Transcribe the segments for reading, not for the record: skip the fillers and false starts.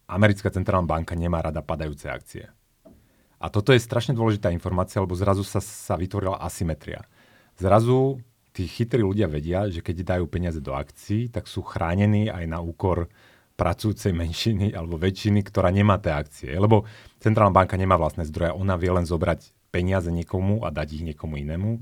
americká centrálna banka nemá rada padajúce akcie. A toto je strašne dôležitá informácia, lebo zrazu sa vytvorila asymetria. Zrazu tí chytrí ľudia vedia, že keď dajú peniaze do akcií, tak sú chránení aj na úkor pracujúcej menšiny alebo väčšiny, ktorá nemá tie akcie. Lebo centrálna banka nemá vlastné zdroje, ona vie len zobrať peniaze niekomu a dať ich niekomu inému.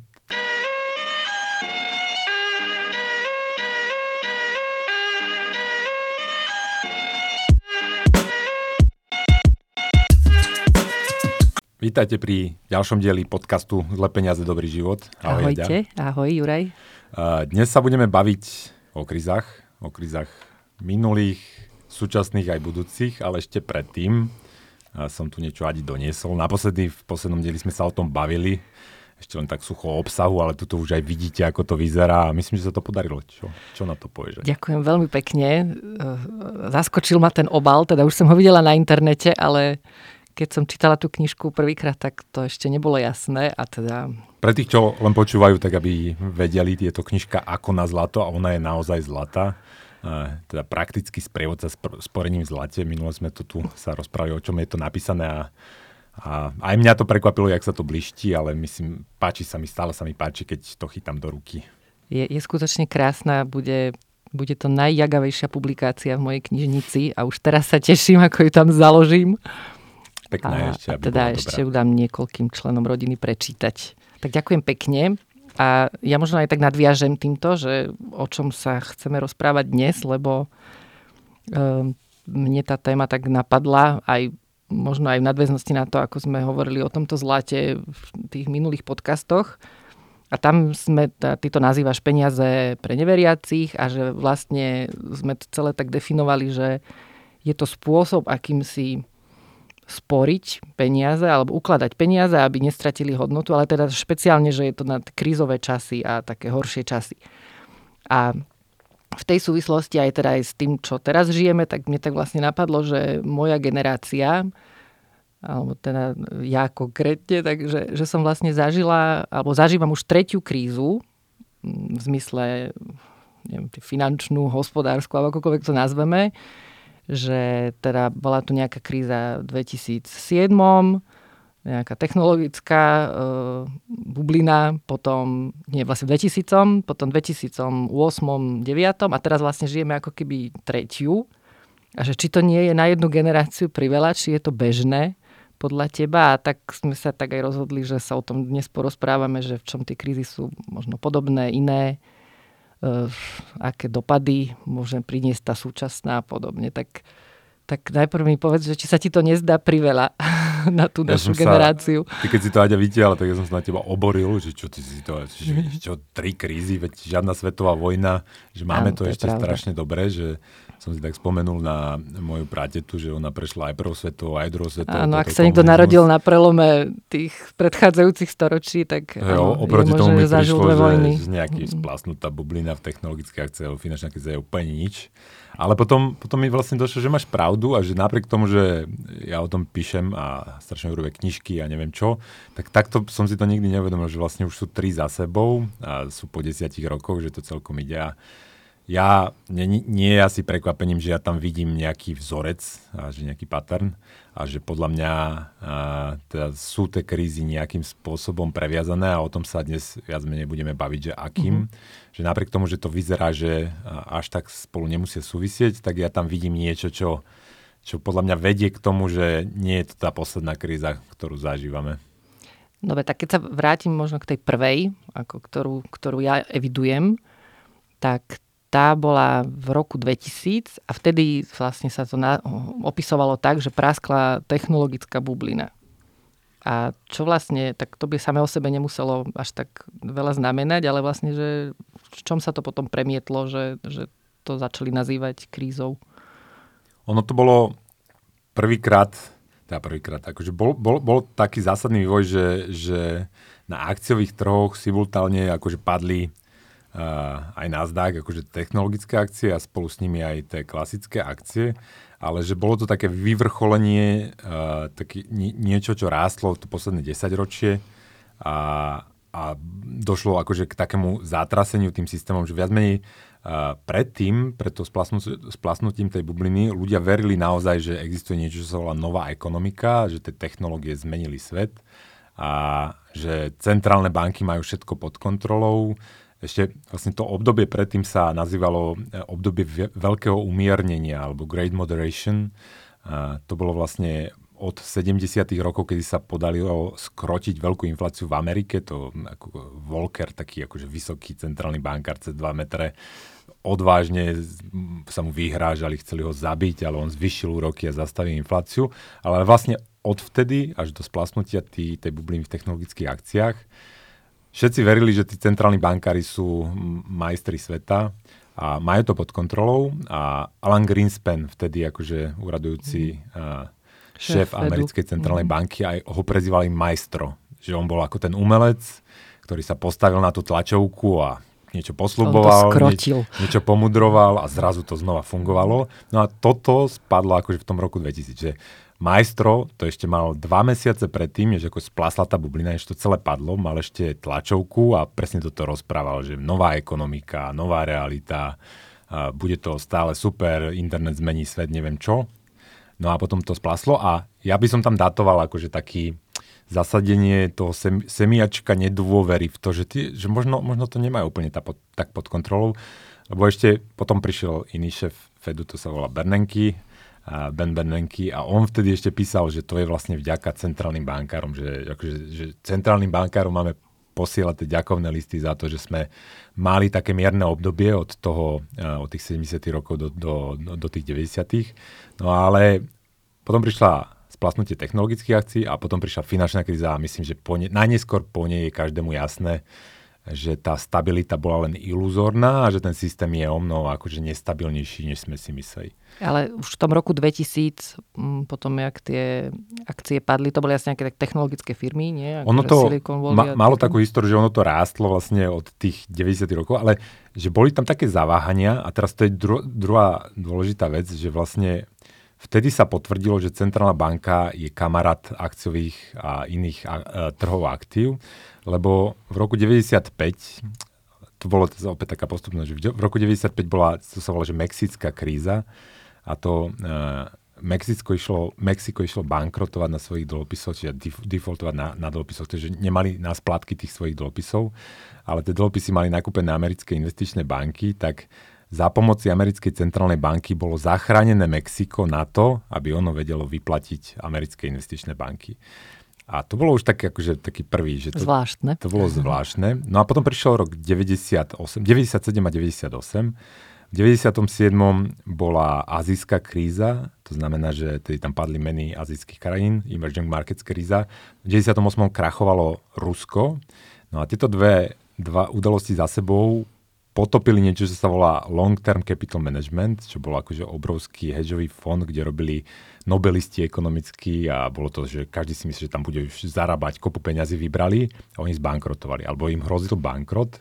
Vítajte pri ďalšom dieli podcastu Zlé peniaze, dobrý život. Ahoj, ahojte, ahoj Juraj. Dnes sa budeme baviť o krízach minulých, súčasných aj budúcich, ale ešte predtým som tu niečo doniesol. Naposledy v poslednom dieli sme sa o tom bavili, ešte len tak sucho o obsahu, ale tuto už aj vidíte, ako to vyzerá a myslím, že sa to podarilo. Čo na to povieš? Ďakujem veľmi pekne. Zaskočil ma ten obal, teda už som ho videla na internete, ale keď som čítala tú knižku prvýkrát, tak to ešte nebolo jasné a teda... Pre tých, čo len počúvajú, tak aby vedeli, je to knižka Ako na zlato a ona je naozaj zlatá. Teda praktický sprievodca sporením v zlate. Minule sme tu sa rozprávali, o čom je to napísané a aj mňa to prekvapilo, jak sa to bliští, ale myslím, stále sa mi páči, keď to chytám do ruky. Je skutočne krásna, bude to najjagavejšia publikácia v mojej knižnici a už teraz sa teším, ako ju tam založím. Pekná ešte, aby teda bola ešte dobrá. ju dám niekoľkým členom rodiny prečítať. Tak ďakujem pekne a ja možno aj tak nadviažem týmto, že o čom sa chceme rozprávať dnes, lebo mne tá téma tak napadla aj možno aj v nadväznosti na to, ako sme hovorili o tomto zlate v tých minulých podcastoch. A tam ty to nazývaš peniaze pre neveriacich a že vlastne sme to celé tak definovali, že je to spôsob, akým si sporiť peniaze alebo ukladať peniaze, aby nestratili hodnotu, ale teda špeciálne, že je to na krízové časy a také horšie časy. A v tej súvislosti aj teda aj s tým, čo teraz žijeme, tak mne tak vlastne napadlo, že moja generácia, alebo teda ja konkrétne, takže že som vlastne zažila, alebo zažívam už tretiu krízu, v zmysle neviem, finančnú, hospodársku, alebo akokoľvek to nazveme, že teda bola tu nejaká kríza v 2007, nejaká technologická bublina, potom, nie vlastne v 2000, potom 2008, 2009 a teraz vlastne žijeme ako keby tretiu. A že či to nie je na jednu generáciu priveľa, či je to bežné podľa teba. A tak sme sa tak aj rozhodli, že sa o tom dnes porozprávame, že v čom tie krízy sú možno podobné, iné, aké dopady môže priniesť tá súčasná a podobne. Tak najprv mi povedz, že či sa ti to nezdá priveľa na tú našu generáciu. Ty keď si to Aďa vytiahla, tak ja som sa na teba oboril, že čo ty si to, čo 3 krízy, veď žiadna svetová vojna, že máme to ešte strašne dobre, že som si tak spomenul na moju pratetu, že ona prešla aj prvou svetovou, aj druhou svetovou. Áno, ak sa niekto narodil na prelome tých predchádzajúcich storočí, tak oproti tomu mi zažil prišlo, dve vojny. že nejaký splasnutá bublina v technologickej akcii alebo finančnej akcii je úplne nič. Ale potom mi vlastne došlo, že máš pravdu a že napriek tomu, že ja o tom píšem a strašne robím knižky a neviem čo, tak takto som si to nikdy neuvedomil, že vlastne už sú 3 za sebou a sú po 10 rokoch, že to celkom ide. A ja nie je asi prekvapením, že ja tam vidím nejaký vzorec a že nejaký pattern a že podľa mňa teda sú tie krízy nejakým spôsobom previazané a o tom sa dnes viac menej budeme baviť, že akým. Že napriek tomu, že to vyzerá, že až tak spolu nemusia súvisieť, tak ja tam vidím niečo, čo podľa mňa vedie k tomu, že nie je to tá posledná kríza, ktorú zažívame. Dobre, tak keď sa vrátim možno k tej prvej, ako ktorú ja evidujem, tak tá bola v roku 2000 a vtedy vlastne sa to opisovalo tak, že praskla technologická bublina. A čo vlastne, tak to by samé o sebe nemuselo až tak veľa znamenať, ale vlastne, že v čom sa to potom premietlo, že to začali nazývať krízou? Ono to bolo prvýkrát, akože bol taký zásadný vývoj, že na akciových trhoch simultálne akože padli aj Nasdaq, akože technologické akcie a spolu s nimi aj tie klasické akcie, ale že bolo to také vyvrcholenie, niečo, čo rástlo to posledné 10 ročie a došlo akože k takému zátraseniu tým systémom, že viac menej predtým, pred to splasnutím tej bubliny, ľudia verili naozaj, že existuje niečo, čo sa volá nová ekonomika, že tie technológie zmenili svet a že centrálne banky majú všetko pod kontrolou. Ešte vlastne to obdobie predtým sa nazývalo obdobie veľkého umiernenia alebo Great Moderation. To bolo vlastne od 70. rokov, kedy sa podarilo skrotiť veľkú infláciu v Amerike. To ako Volcker, taký akože vysoký centrálny bankár cez 2 metre, odvážne sa mu vyhrážali, chceli ho zabiť, ale on zvyšil úroky a zastavil infláciu. Ale vlastne odvtedy až do splasnutia tej bubliny v technologických akciách všetci verili, že tí centrálni bankári sú majstri sveta a majú to pod kontrolou. A Alan Greenspan, vtedy akože úradujúci šéf americkej centrálnej banky, aj ho prezývali maestro. Že on bol ako ten umelec, ktorý sa postavil na tú tlačovku a niečo posľuboval, niečo pomudroval a zrazu to znova fungovalo. No a toto spadlo akože v tom roku 2000. Že maestro to ešte mal 2 mesiace predtým, než ako splasla tá bublina, ešte to celé padlo, mal ešte tlačovku a presne toto rozprával, že nová ekonomika, nová realita, bude to stále super, internet zmení svet, neviem čo. No a potom to splaslo a ja by som tam datoval akože taký zasadenie toho semiačka nedôvery v to, že možno to nemajú úplne tak pod kontrolou, lebo ešte potom prišiel iný šéf Fedu, to sa volá Ben Bernanke a on vtedy ešte písal, že to je vlastne vďaka centrálnym bankárom, že centrálnym bankárom máme posielať tie ďakovné listy za to, že sme mali také mierne obdobie od tých 70. rokov do tých 90. No ale potom prišla splasnutie technologických akcií a potom prišla finančná kríza a myslím, že najneskôr po nej je každému jasné, že tá stabilita bola len iluzórna a že ten systém je omnoho akože nestabilnejší, než sme si mysleli. Ale už v tom roku 2000, potom jak tie akcie padli, to boli asi nejaké technologické firmy, nie? Ono to malo takú históriu, že ono to rástlo vlastne od tých 90 rokov, ale že boli tam také zaváhania a teraz to je druhá dôležitá vec, že vlastne vtedy sa potvrdilo, že centrálna banka je kamarát akciových a iných trhov aktív, lebo v roku 95, to bolo opäť taká postupná, že v roku 95 bola, to sa volá, že mexická kríza a to Mexiko išlo bankrotovať na svojich dlhopisoch, čiže defaultovať na dlhopisoch, takže nemali na splátky tých svojich dlhopisov, ale tie dlhopisy mali nakúpené americké investičné banky, tak za pomoci americkej centrálnej banky bolo zachránené Mexiko na to, aby ono vedelo vyplatiť americké investičné banky. A to bolo už taký prvý. Že zvláštne. To bolo zvláštne. No a potom prišiel rok 97 a 98. V 97. bola azijská kríza, to znamená, že tedy tam padli meny azijských krajín, emerging markets kríza. V 98. krachovalo Rusko. No a tieto dva udalosti za sebou potopili niečo, čo sa volá Long Term Capital Management, čo bol akože obrovský hedžový fond, kde robili nobelisti ekonomickí a bolo to, že každý si myslí, že tam bude už zarábať, kopu peňazí vybrali a oni zbankrotovali. Alebo im hrozil bankrot.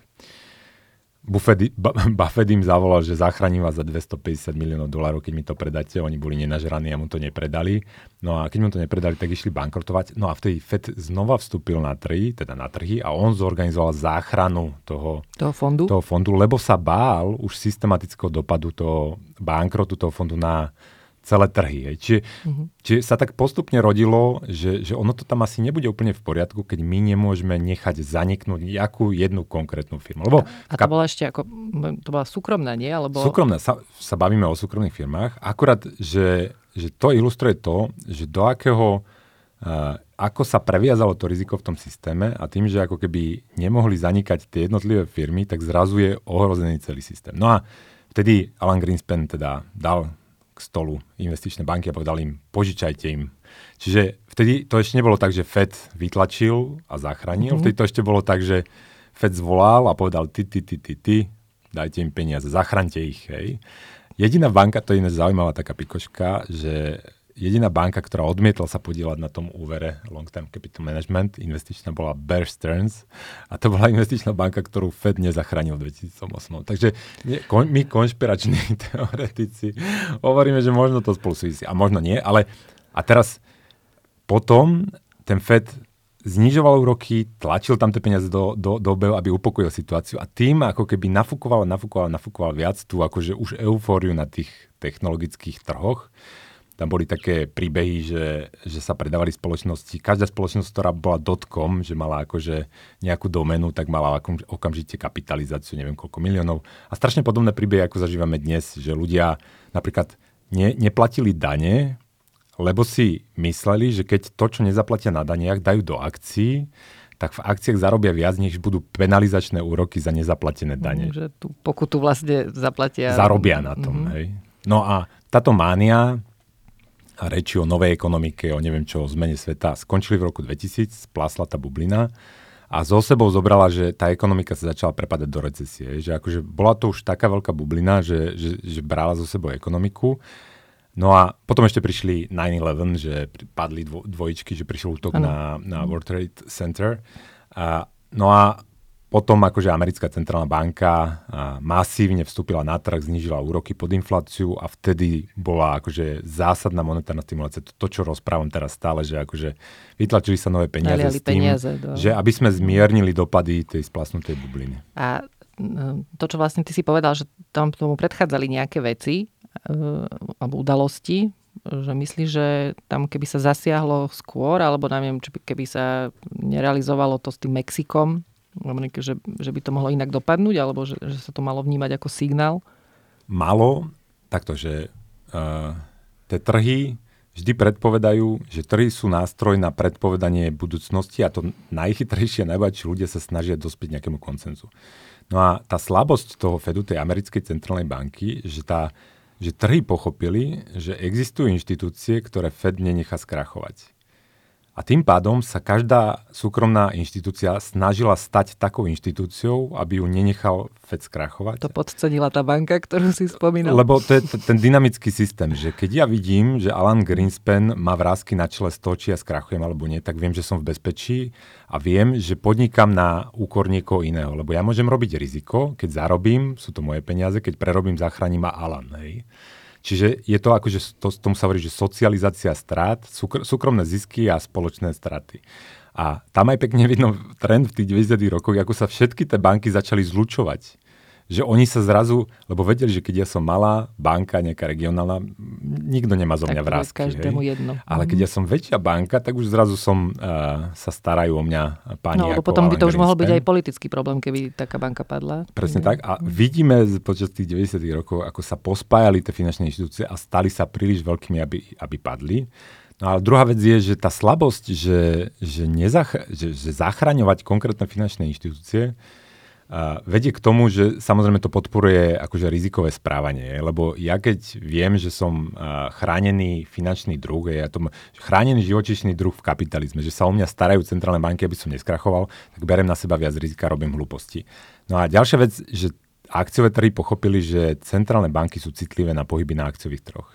Buffett im zavolal, že zachránim vás za $250 miliónov, keď mi to predáte. Oni boli nenažraní a mu to nepredali. No a keď mu to nepredali, tak išli bankrotovať. No a vtedy Fed znova vstúpil na trhy a on zorganizoval záchranu toho fondu, lebo sa bál už systematického dopadu toho bankrotu toho fondu na celé trhy. Čiže sa tak postupne rodilo, že ono to tam asi nebude úplne v poriadku, keď my nemôžeme nechať zaniknúť nejakú jednu konkrétnu firmu. Lebo a to bola ešte to bola súkromná, nie? Alebo... Súkromná, sa bavíme o súkromných firmách. Akurát, že to ilustruje to, že do akého, ako sa previazalo to riziko v tom systéme a tým, že ako keby nemohli zanikať tie jednotlivé firmy, tak zrazu je ohrozený celý systém. No a vtedy Alan Greenspan teda dal k stolu investičné banky a povedal im, požičajte im. Čiže vtedy to ešte nebolo tak, že Fed vytlačil a zachránil. Vtedy to ešte bolo tak, že Fed zvolal a povedal ty, dajte im peniaze, zachraňte ich. Hej. Jediná banka, to je iné zaujímavá taká pikoška, že jediná banka, ktorá odmietla sa podieľať na tom úvere Long Term Capital Management, investičná bola Bear Stearns a to bola investičná banka, ktorú Fed nezachránil v 2008. Takže my konšpirační teoretici hovoríme, že možno to spolu súvisí a možno nie, ale a teraz potom ten Fed znižoval úroky, tlačil tam tie peniaze do obehu, aby upokojil situáciu a tým ako keby nafúkoval viac tú akože už eufóriu na tých technologických trhoch. Tam boli také príbehy, že sa predávali spoločnosti. Každá spoločnosť, ktorá bola .com, že mala akože nejakú doménu, tak mala okamžite kapitalizáciu, neviem koľko miliónov. A strašne podobné príbehy, ako zažívame dnes, že ľudia napríklad neplatili dane, lebo si mysleli, že keď to, čo nezaplatia na daniach, dajú do akcií, tak v akciách zarobia viac, než budú penalizačné úroky za nezaplatené dane. Že tú pokutu vlastne zaplatia. Zarobia na tom, hej. No a táto mánia a reči o novej ekonomike, o neviem čo, o zmene sveta, skončili v roku 2000, splásla tá bublina a so sebou zobrala, že tá ekonomika sa začala prepadať do recesie. Že akože bola to už taká veľká bublina, že brala so sebou ekonomiku. No a potom ešte prišli 9/11, že padli dvojičky, že prišiel útok na World Trade Center. No a potom akože americká centrálna banka masívne vstúpila na trh, znížila úroky pod infláciu a vtedy bola akože zásadná monetárna stimulácia. To, čo rozprávam teraz stále, že akože vytlačili sa nové peniaze s tým, že aby sme zmiernili dopady tej splasnutej bubliny. A to, čo vlastne ty si povedal, že tam tomu predchádzali nejaké veci, alebo udalosti, že myslíš, že tam keby sa zasiahlo skôr, alebo neviem, či keby sa nerealizovalo to s tým Mexikom, že by to mohlo inak dopadnúť, alebo že sa to malo vnímať ako signál? Malo, takto, že tie trhy vždy predpovedajú, že trhy sú nástroj na predpovedanie budúcnosti a to najchytrejšie a najbohatší ľudia sa snažia dospieť nejakému konsenzu. No a tá slabosť toho Fedu, tej americkej centrálnej banky, že trhy pochopili, že existujú inštitúcie, ktoré Fed nenechá skrachovať. A tým pádom sa každá súkromná inštitúcia snažila stať takou inštitúciou, aby ju nenechal Fed skrachovať. To podcenila tá banka, ktorú si spomínal. Lebo to je ten dynamický systém, že keď ja vidím, že Alan Greenspan má vrásky na čele z toho, či ja skrachujem alebo nie, tak viem, že som v bezpečí a viem, že podnikám na úkor niekoho iného. Lebo ja môžem robiť riziko, keď zarobím, sú to moje peniaze, keď prerobím, zachránim ma Alan. Hej. Čiže je to akože, tomu sa hovorí, že socializácia strát, súkromné zisky a spoločné straty. A tam aj pekne vidno trend v tých 90. rokoch, ako sa všetky tie banky začali zlučovať. Že oni sa zrazu, lebo vedeli, že keď ja som malá banka, nejaká regionálna, nikto nemá zo mňa vrásky. Každému jedno. Ale keď ja som väčšia banka, tak už zrazu sa starajú o mňa páni ako Alan Greenspan. No, potom by to už mohol byť aj politický problém, keby taká banka padla. Presne tak. A vidíme počas tých 90. rokov, ako sa pospájali tie finančné inštitúcie a stali sa príliš veľkými, aby padli. No ale druhá vec je, že tá slabosť, že zachraňovať konkrétne finančné inštitúcie vedie k tomu, že samozrejme to podporuje akože rizikové správanie. Lebo ja keď viem, že som chránený finančný druh, chránený živočíšny druh v kapitalizme, že sa o mňa starajú centrálne banky, aby som neskrachoval, tak berem na seba viac rizika, robím hlúposti. No a ďalšia vec, že akciové trhy pochopili, že centrálne banky sú citlivé na pohyby na akciových trhoch.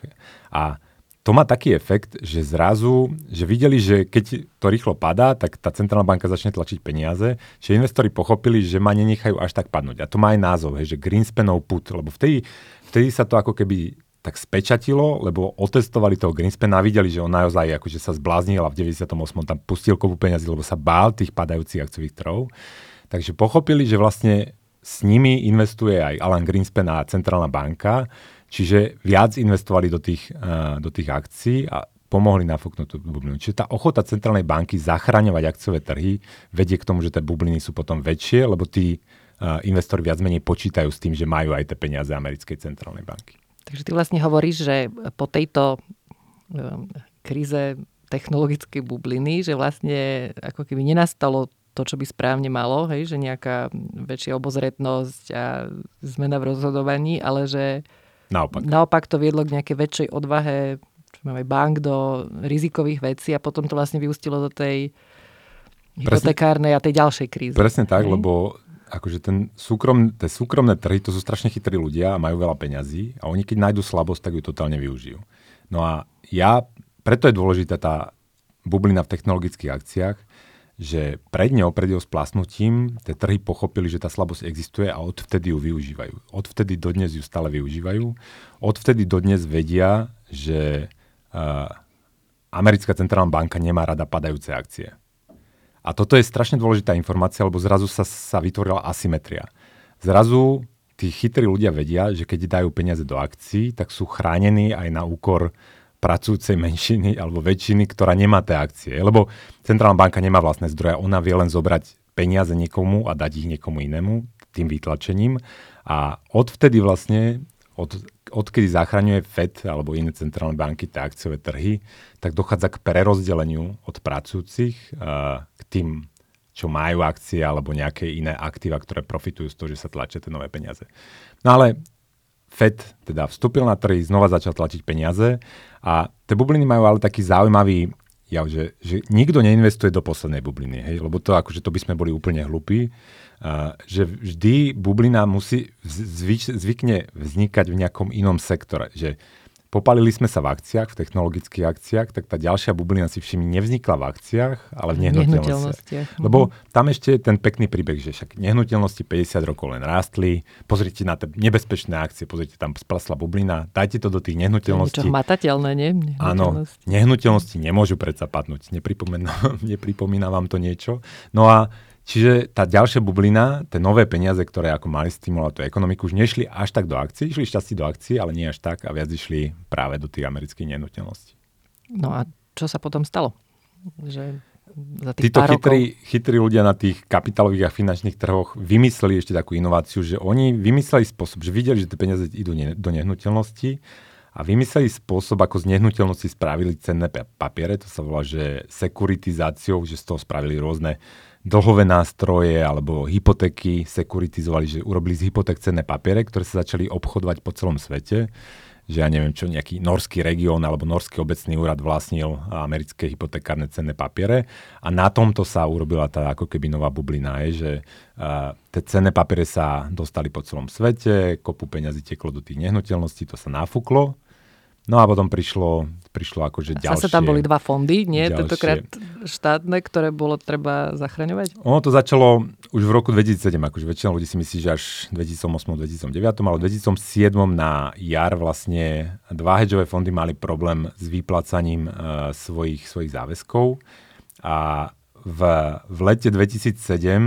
A to má taký efekt, že zrazu, že videli, že keď to rýchlo padá, tak tá centrálna banka začne tlačiť peniaze, že investori pochopili, že ma nenechajú až tak padnúť. A to má aj názov, že Greenspanov put, lebo vtedy sa to ako keby tak spečatilo, lebo otestovali toho Greenspana a videli, že on naozaj akože sa zbláznil a v 98. tam pustil kopu peniazy, lebo sa bál tých padajúcich akciových trhov. Takže pochopili, že vlastne s nimi investuje aj Alan Greenspan a centrálna banka, čiže viac investovali do tých akcií a pomohli nafúknuť tú bublinu. Čiže tá ochota centrálnej banky zachraňovať akciové trhy vedie k tomu, že tie bubliny sú potom väčšie, lebo tí investori viac menej počítajú s tým, že majú aj tie peniaze americkej centrálnej banky. Takže ty vlastne hovoríš, že po tejto kríze technologickej bubliny, že vlastne ako keby nenastalo to, čo by správne malo, hej, že nejaká väčšia obozretnosť a zmena v rozhodovaní, ale že naopak to viedlo k nejakej väčšej odvahe bank do rizikových vecí a potom to vlastne vyústilo do tej hypotekárnej a tej ďalšej krízy. Presne tak, lebo akože tie súkromné trhy, to sú strašne chytrí ľudia a majú veľa peňazí a oni keď nájdú slabosť, tak ju totálne využijú. No a preto je dôležitá tá bublina v technologických akciách, že pred jeho splasnutím tie trhy pochopili, že tá slabosť existuje a odvtedy ju využívajú. Odvtedy dodnes ju stále využívajú. Odvtedy dodnes vedia, že americká centrálna banka nemá rada padajúce akcie. A toto je strašne dôležitá informácia, lebo zrazu sa vytvorila asymetria. Zrazu tí chytrí ľudia vedia, že keď dajú peniaze do akcií, tak sú chránení aj na úkor pracujúcej menšiny alebo väčšiny, ktorá nemá tie akcie. Lebo centrálna banka nemá vlastné zdroje, ona vie len zobrať peniaze niekomu a dať ich niekomu inému tým vytlačením. A odvtedy vlastne, odkedy zachraňuje Fed alebo iné centrálne banky tie akciové trhy, tak dochádza k prerozdeleniu od pracujúcich k tým, čo majú akcie alebo nejaké iné aktíva, ktoré profitujú z toho, že sa tlačia tie nové peniaze. No ale Fed teda vstúpil na trhy, znova začal tlačiť peniaze a tie bubliny majú ale taký zaujímavý jav, že nikto neinvestuje do poslednej bubliny, hej? Lebo to akože to by sme boli úplne hlúpi, že vždy bublina musí zvykne vznikať v nejakom inom sektore, že popálili sme sa v akciách, v technologických akciách, tak tá ďalšia bublina si všimni nevznikla v akciách, ale v nehnuteľnostiach. Lebo tam ešte je ten pekný príbeh, že však nehnuteľnosti 50 rokov len rástli, pozrite na tie nebezpečné akcie, pozrite, tam splasla bublina, dajte to do tých nehnuteľností. To je niečo hmatateľné, nie? Áno, nehnuteľnosti nemôžu predsa padnúť, nepripomína vám to niečo. No a čiže tá ďalšia bublina, tie nové peniaze, ktoré ako mali stimulovať tú ekonomiku, už nešli až tak do akcií, išli šťastí do akcií, ale nie až tak a viac išli práve do tých amerických nehnuteľností. No a čo sa potom stalo? Že za tých títo pár rokov... chytrí ľudia na tých kapitálových a finančných trhoch vymysleli ešte takú inováciu, že oni vymysleli spôsob, že videli, že tie peniaze idú do nehnuteľnosti a vymysleli spôsob, ako z nehnuteľnosti spravili cenné papiere, to sa volá, že sekuritizáciou, že z toho spravili rôzne dlhové nástroje alebo hypotéky sekuritizovali, že urobili z hypoték cenné papiere, ktoré sa začali obchodovať po celom svete. Že ja neviem čo, nejaký norský región alebo norský obecný úrad vlastnil americké hypotekárne cenné papiere a na tomto sa urobila tá ako keby nová bublina, že tie cenné papiere sa dostali po celom svete, kopu peňazí teklo do tých nehnuteľností, to sa nafúklo. No a potom prišlo akože ďalšie. Zase tam boli dva fondy, nie? Tentokrát štátne, ktoré bolo treba zachraňovať? Ono to začalo už v roku 2007, akože väčšina ľudí si myslí, že až v 2008-2009, ale v 2007 na jar vlastne dva hedžové fondy mali problém s vyplácaním svojich záväzkov a v lete 2007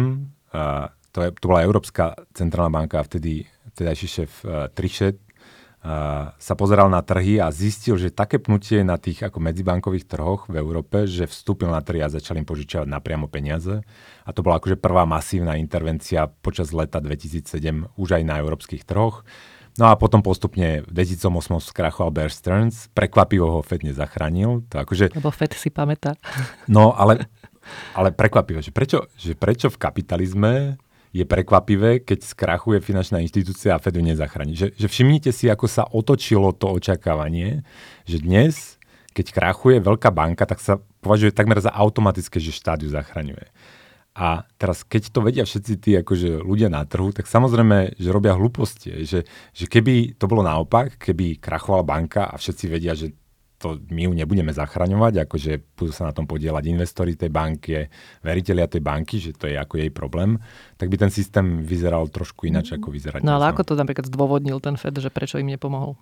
to bola Európska centrálna banka a vtedajší šéf Trichet sa pozeral na trhy a zistil, že také pnutie na tých ako medzibankových trhoch v Európe, že vstúpil na trhy a začal im požičiavať napriamo peniaze. A to bola akože prvá masívna intervencia počas leta 2007 už aj na európskych trhoch. No a potom postupne v 2008 skrachoval Bear Stearns. Prekvapivo ho Fed nezachránil. To akože... Lebo Fed si pamätá. No, ale prekvapivo, že prečo v kapitalizme je prekvapivé, keď skrachuje finančná inštitúcia a Fed ju nezachráni. Že všimnite si, ako sa otočilo to očakávanie, že dnes, keď krachuje veľká banka, tak sa považuje takmer za automatické, že štát ju zachraňuje. A teraz, keď to vedia všetci tí akože ľudia na trhu, tak samozrejme, že robia hlúposti. Že keby to bolo naopak, keby krachovala banka a všetci vedia, že to my ju nebudeme zachraňovať, akože budú sa na tom podieľať investori tej banky, veritelia tej banky, že to je ako jej problém, tak by ten systém vyzeral trošku ináč, ako vyzerá. No ale ako to napríklad zdôvodnil ten Fed, že prečo im nepomohol?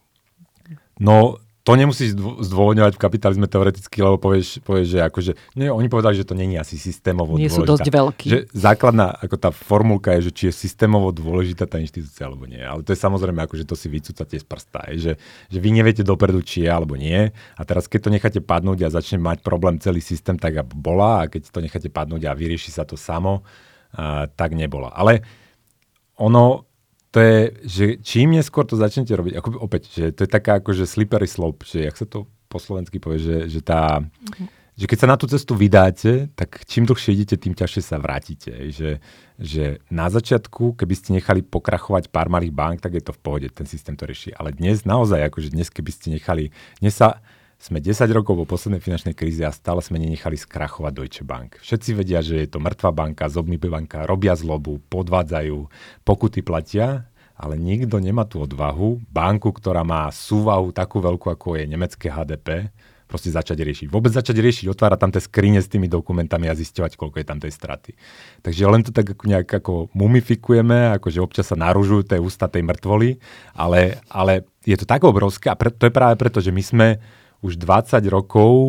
No, to nemusíš zdôvodňovať v kapitalizme teoreticky, lebo povieš, že akože, nie, oni povedali, že to nie je asi systémovo dôležitá. Nie sú dosť veľkí. Že základná, ako tá formulka je, že či je systémovo dôležitá tá inštitúcia, alebo nie. Ale to je samozrejme, akože to si vycúcate z prsta. Že vy neviete dopredu, či je, alebo nie. A teraz, keď to necháte padnúť a začne mať problém celý systém, tak bola. A keď to necháte padnúť a vyrieši sa to samo, tak nebola. Ale ono... To je, že čím neskôr to začnete robiť, ako opäť, že to je taká akože slippery slope, že jak sa to po slovensky povie, že keď sa na tú cestu vydáte, tak čím dlhšie idete, tým ťažšie sa vrátite. Že na začiatku, keby ste nechali pokrachovať pár malých bank, tak je to v pohode, ten systém to rieši. Ale dnes naozaj, akože dnes, keby ste nechali, sme 10 rokov po poslednej finančnej kríze a stále sme nenechali skrachovať Deutsche Bank. Všetci vedia, že je to mŕtva banka, zobný banka, robia zlobu, podvádzajú, pokuty platia, ale nikto nemá tú odvahu banku, ktorá má súvahu takú veľkú, ako je nemecké HDP, proste začať riešiť. Vôbec začať riešiť, otvárať tam tie skrine s tými dokumentami a zisťovať, koľko je tam tej straty. Takže len to tak nejak ako mumifikujeme, akože občas sa naružujú tie ústa tej mŕtvoly, ale je to tak obrovské a to je práve preto, že my sme už 20 rokov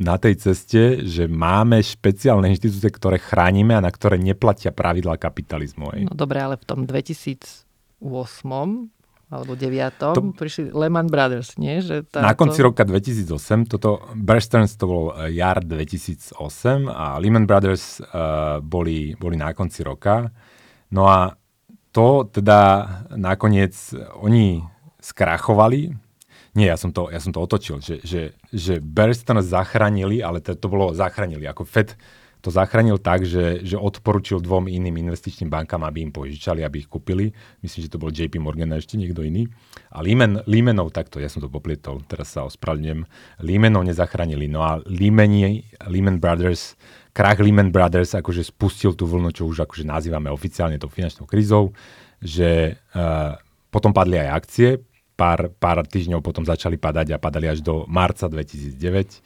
na tej ceste, že máme špeciálne inštitúcie, ktoré chránime a na ktoré neplatia pravidlá kapitalizmu. No dobre, ale v tom 2008 alebo 9. prišli Lehman Brothers, nie? Že na konci roka 2008, Bear Stearns to bol jar 2008 a Lehman Brothers boli na konci roka. No a to teda nakoniec oni skrachovali. Nie, ja som to otočil, že Bear Stearns zachránili, ale to bolo zachránili. Ako Fed to zachránil tak, že odporučil 2 iným investičným bankám, aby im požičali, aby ich kúpili. Myslím, že to bol JP Morgan a ešte niekto iný. A Lehmanov takto, ja som to poplietol, teraz sa ospravedlňujem, Lehmanov nezachránili. No a krach Lehman Brothers akože spustil tú vlnu, čo už akože nazývame oficiálne tou finančnou krízou, že potom padli aj akcie, pár týždňov potom začali padať a padali až do marca 2009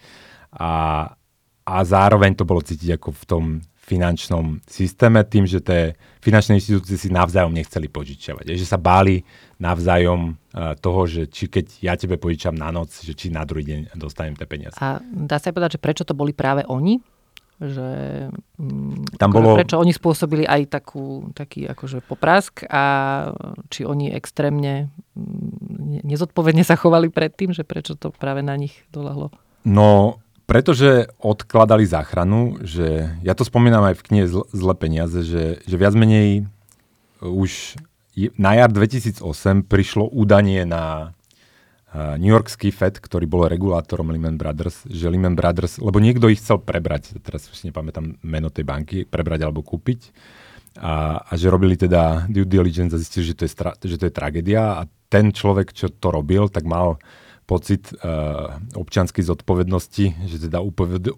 a zároveň to bolo cítiť ako v tom finančnom systéme tým, že tie finančné inštitúcie si navzájom nechceli požičiavať. Že sa báli navzájom toho, že či keď ja tebe požičam na noc, že či na druhý deň dostanem tie peniaze. A dá sa aj povedať, že prečo to boli práve oni? Že prečo oni spôsobili aj taký akože poprask a či oni extrémne nezodpovedne sa chovali predtým, že prečo to práve na nich doľahlo? No, pretože odkladali záchranu, že ja to spomínam aj v knihe Zlé peniaze, že viac menej už na jar 2008 prišlo údanie na New Yorkský Fed, ktorý bol regulátorom Lehman Brothers, že Lehman Brothers, lebo niekto ich chcel prebrať, teraz už si nepamätám meno tej banky, prebrať alebo kúpiť a že robili teda due diligence a zistili, že to je tragédia a ten človek, čo to robil, tak mal pocit občianskej zodpovednosti, že teda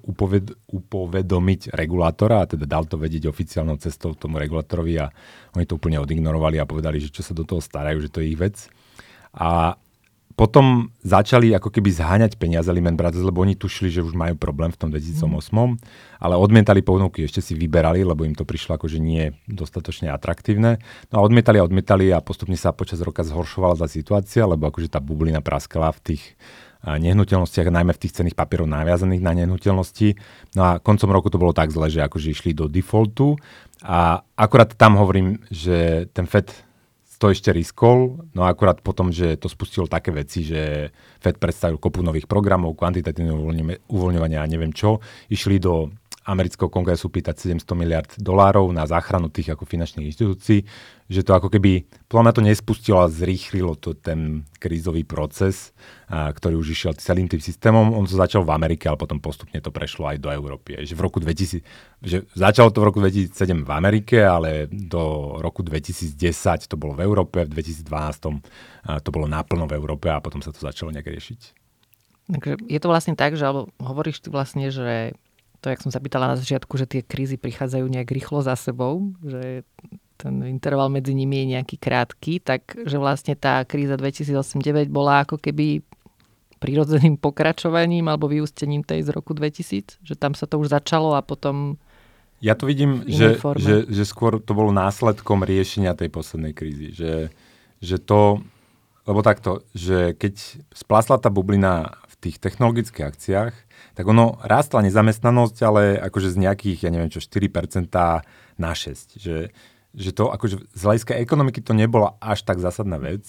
upovedomiť regulátora a teda dal to vedieť oficiálnou cestou tomu regulátorovi a oni to úplne odignorovali a povedali, že čo sa do toho starajú, že to je ich vec. A potom začali ako keby zháňať peniaze Lehman Brothers, lebo oni tušili, že už majú problém v tom 2008, ale odmietali ponuky, ešte si vyberali, lebo im to prišlo akože nie dostatočne atraktívne. No a odmietali a postupne sa počas roka zhoršovala tá situácia, lebo akože tá bublina praskala v tých nehnuteľnostiach, najmä v tých cenných papierov naviazaných na nehnuteľnosti. No a koncom roku to bolo tak zle, že akože išli do defaultu a akorát tam hovorím, že ten Fed to ešte riskol, no akurát potom, že to spustilo také veci, že Fed predstavil kopu nových programov, kvantitatívne uvoľňovania a neviem čo, išli do amerického kongresu pýtať $700 miliard na záchranu tých ako finančných inštitúcií, že to ako keby, podľa mňa to nespustilo a zrýchlilo to ten krízový proces, ktorý už išiel celým tým systémom. On to začal v Amerike, ale potom postupne to prešlo aj do Európy. Že v roku 2000, že začalo to v roku 2007 v Amerike, ale do roku 2010 to bolo v Európe, v 2012 to bolo naplno v Európe a potom sa to začalo nejak riešiť. Takže je to vlastne tak, že hovoríš ty vlastne, že to, jak som sa pýtala na začiatku, že tie krízy prichádzajú nejak rýchlo za sebou, že ten interval medzi nimi je nejaký krátky, tak že vlastne tá kríza 2008-2009 bola ako keby prirodzeným pokračovaním alebo vyústením tej z roku 2000? Že tam sa to už začalo a potom... Ja to vidím, že skôr to bolo následkom riešenia tej poslednej krízy. Že to... Lebo takto, že keď splásla tá bublina v tých technologických akciách, tak ono rástla nezamestnanosť, ale akože z nejakých, ja neviem čo, 4% na 6%. Že to akože z hľadiska ekonomiky to nebola až tak zásadná vec.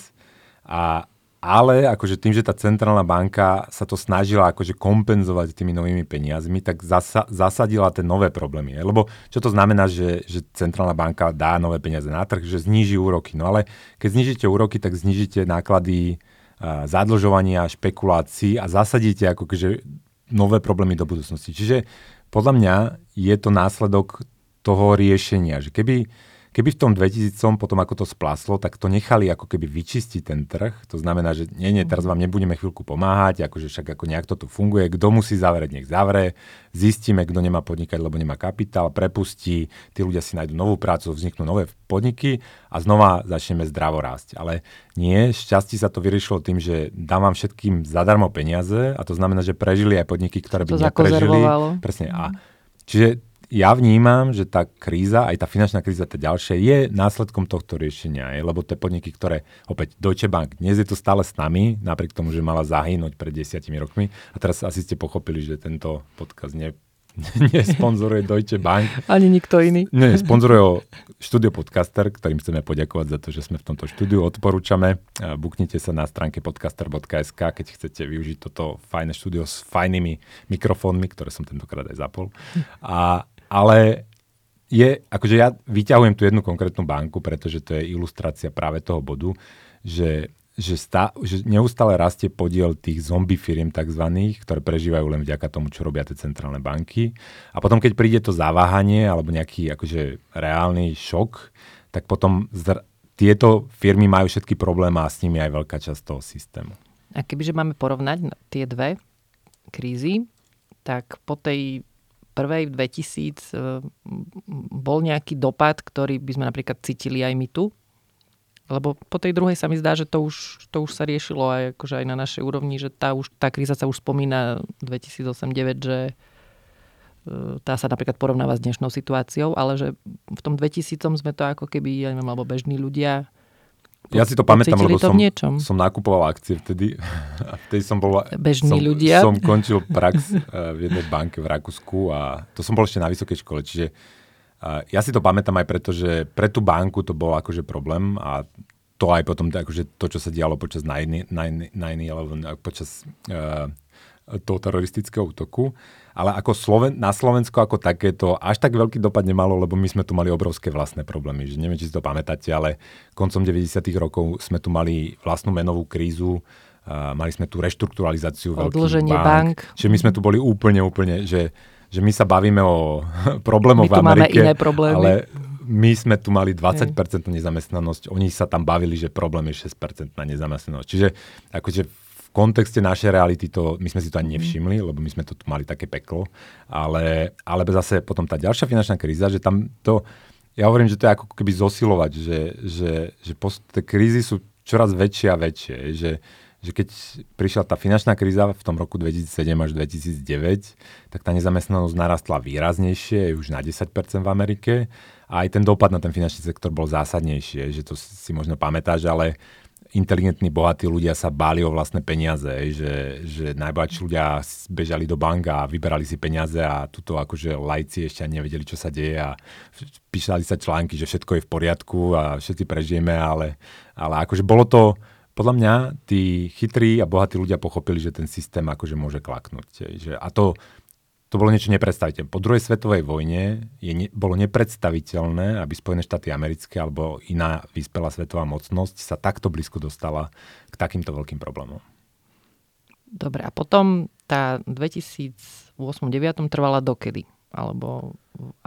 Ale akože tým, že tá centrálna banka sa to snažila akože kompenzovať tými novými peniazmi, tak zasadila tie nové problémy. Lebo čo to znamená, že centrálna banka dá nové peniaze na trh, že zníži úroky. No ale keď znížite úroky, tak znížite náklady zadlžovania, špekulácií a zasadíte ako keďže nové problémy do budúcnosti. Čiže podľa mňa je to následok toho riešenia, že keby v tom 2000 potom ako to spláslo, tak to nechali ako keby vyčistiť ten trh. To znamená, že nie, teraz vám nebudeme chvíľku pomáhať, akože však ako nejak to tu funguje. Kto musí zavrieť, nech zavre. Zistíme, kto nemá podnikať, lebo nemá kapitál, prepustí, tí ľudia si nájdu novú prácu, vzniknú nové podniky a znova začneme zdravo rásť. Ale nie, šťastí sa to vyriešilo tým, že dám vám všetkým zadarmo peniaze a to znamená, že prežili aj podniky, ktoré by neprežili. Zakonzervovalo. Presne. A čiže ja vnímam, že tá kríza, aj tá finančná kríza, tá ďalšia, je následkom tohto riešenia. Lebo tie podniky, ktoré, opäť Deutsche Bank, dnes je to stále s nami, napriek tomu, že mala zahynúť pred 10 rokmi. A teraz asi ste pochopili, že tento podcast nesponzoruje Deutsche Bank. Ani nikto iný. Nie, sponzoruje ho Štúdio Podcaster, ktorým chceme poďakovať za to, že sme v tomto štúdiu. Odporúčame. Buknite sa na stránke podcaster.sk, keď chcete využiť toto fajné štúdio s fajnými mikrofónmi, ktoré som tentokrát aj zapol. Ale akože ja vyťahujem tú jednu konkrétnu banku, pretože to je ilustrácia práve toho bodu, že neustále rastie podiel tých zombie firiem takzvaných, ktoré prežívajú len vďaka tomu, čo robia tie centrálne banky. A potom, keď príde to zaváhanie alebo nejaký akože reálny šok, tak potom tieto firmy majú všetky problémy a s nimi aj veľká časť toho systému. A kebyže máme porovnať tie dve krízy, tak po tej prvej v 2000 bol nejaký dopad, ktorý by sme napríklad cítili aj my tu? Lebo po tej druhej sa mi zdá, že to už sa riešilo aj, akože aj na našej úrovni, že tá kríza sa už spomína 2008-2009, že tá sa napríklad porovnáva s dnešnou situáciou, ale že v tom 2000 sme to ako keby, ja neviem, alebo bežní ľudia. Ja si to pamätám, lebo som nakupoval akcie vtedy. A vtedy som ľudia. Som končil prax v jednej banke v Rakúsku a to som bol ešte na vysokej škole, čiže ja si to pamätám aj preto, že pre tú banku to bol akože problém a to aj potom akože to, čo sa dialo počas 9/11, počas toho teroristického útoku. Ale ako na Slovensko ako také to až tak veľký dopad nemalo, lebo my sme tu mali obrovské vlastné problémy. Že neviem, či si to pamätáte, ale koncom 90. rokov sme tu mali vlastnú menovú krízu, mali sme tu reštrukturalizáciu veľkých bank. Čiže my sme tu boli úplne, že my sa bavíme o problémoch v Amerike, ale my sme tu mali 20% nezamestnanosť, oni sa tam bavili, že problém je 6% nezamestnanosť. Čiže akože v kontexte našej reality my sme si to ani nevšimli, lebo my sme to tu mali také peklo, ale zase potom tá ďalšia finančná kríza, že tam to, ja hovorím, že to je ako keby zosilovať, že tie krízy sú čoraz väčšie a väčšie, že keď prišla tá finančná kríza v tom roku 2007 až 2009, tak tá nezamestnanosť narastla výraznejšie, už na 10% v Amerike a aj ten dopad na ten finančný sektor bol zásadnejší, že to si možno pamätáš, ale inteligentní, bohatí ľudia sa báli o vlastné peniaze, že najbohatší ľudia bežali do bank a vyberali si peniaze a tuto akože laici ešte ani nevedeli, čo sa deje a písali sa články, že všetko je v poriadku a všetci prežijeme, ale akože bolo to. Podľa mňa tí chytrí a bohatí ľudia pochopili, že ten systém akože môže klaknúť. A to bolo niečo nepredstaviteľné. Po druhej svetovej vojne bolo nepredstaviteľné, aby Spojené štáty americké alebo iná vyspelá svetová mocnosť sa takto blízko dostala k takýmto veľkým problémom. Dobre, a potom tá 2008-2009 trvala dokedy? Alebo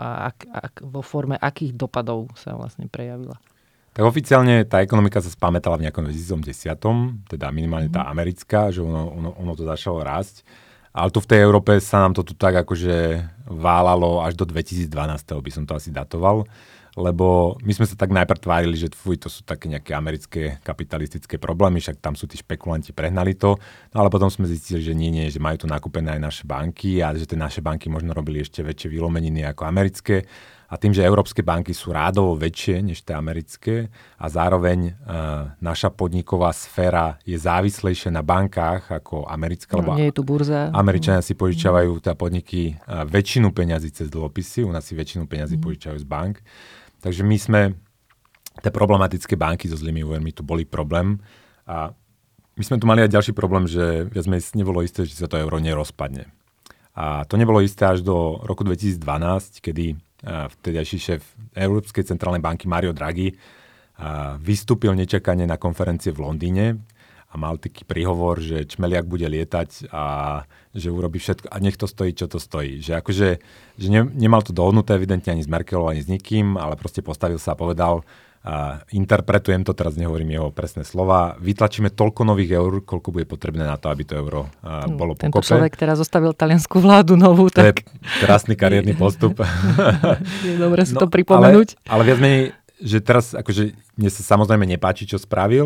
vo forme akých dopadov sa vlastne prejavila? Tak oficiálne tá ekonomika sa spamätala v nejakom 2010, teda minimálne tá americká, že ono to začalo rásť. Ale tu v tej Európe sa nám to tu tak akože válalo až do 2012, by som to asi datoval. Lebo my sme sa tak najprv tvárili, že to sú také nejaké americké kapitalistické problémy, však tam sú tí špekulanti, prehnali to. No ale potom sme zistili, že nie, že majú to nakúpené aj naše banky a že tie naše banky možno robili ešte väčšie vylomeniny ako americké. A tým, že európske banky sú rádovo väčšie než tie americké a zároveň naša podniková sféra je závislejšia na bankách ako americká. No, nie je tu burza. Američania si požičavajú teda podniky väčšinu peňazí cez dlhopisy, u nás si väčšinu peňazí požičajú z bank. Takže my sme, tie problematické banky so zlými úvermi, tu boli problém. A my sme tu mali aj ďalší problém, že viac menej nebolo isté, že sa to euro nerozpadne. A to nebolo isté až do roku 2012, kedy vtedajší šéf Európskej centrálnej banky Mario Draghi vystúpil nečakane na konferencie v Londýne a mal taký príhovor, že čmeliak bude lietať a že urobí všetko a nech to stojí, čo to stojí. Že akože že nemal to dohodnuté evidentne ani s Merkelovou, ani s nikým, ale proste postavil sa a povedal, interpretujem to, teraz nehovorím jeho presné slova, vytlačíme toľko nových eur, koľko bude potrebné na to, aby to euro bolo pokope. Tento človek teraz zostavil taliansku vládu novú. To je krásny kariérny postup. Je dobre si to pripomenúť. Ale viac menej, že teraz akože mne sa samozrejme nepáči, čo spravil,